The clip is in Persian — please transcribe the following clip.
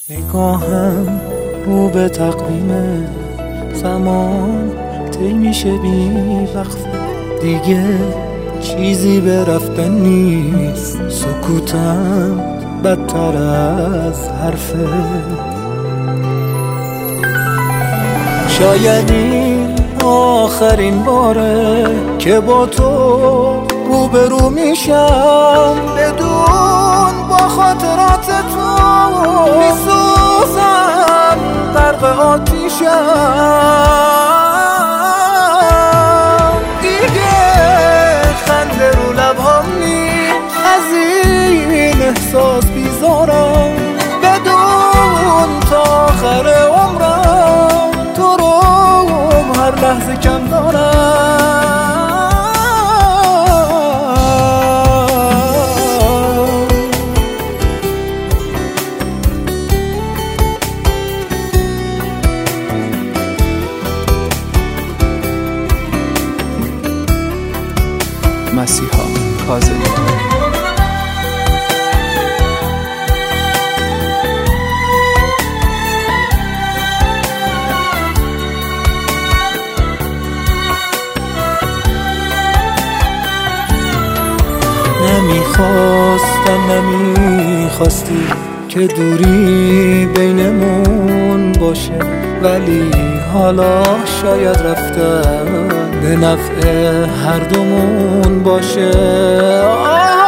نگاهم رو به تقویم زمان طی میشه بی وقفه، دیگه چیزی به رفتن نیست، سکوتم بدتر از حرفه. شاید این آخرین باره که با تو روبرو میشم، بدون با خاطرات تو میسوزم، غرق آتیشم. دیگه خنده رو لبام نیست، از این احساس بیزارم، بدون تا آخر عمرم تو رو هر لحظه کم دارم. مسیحا کاظمی. نمیخواستی که دوری بینمون باشه، ولی حالا شاید رفتن به نفع هر دومون باشه.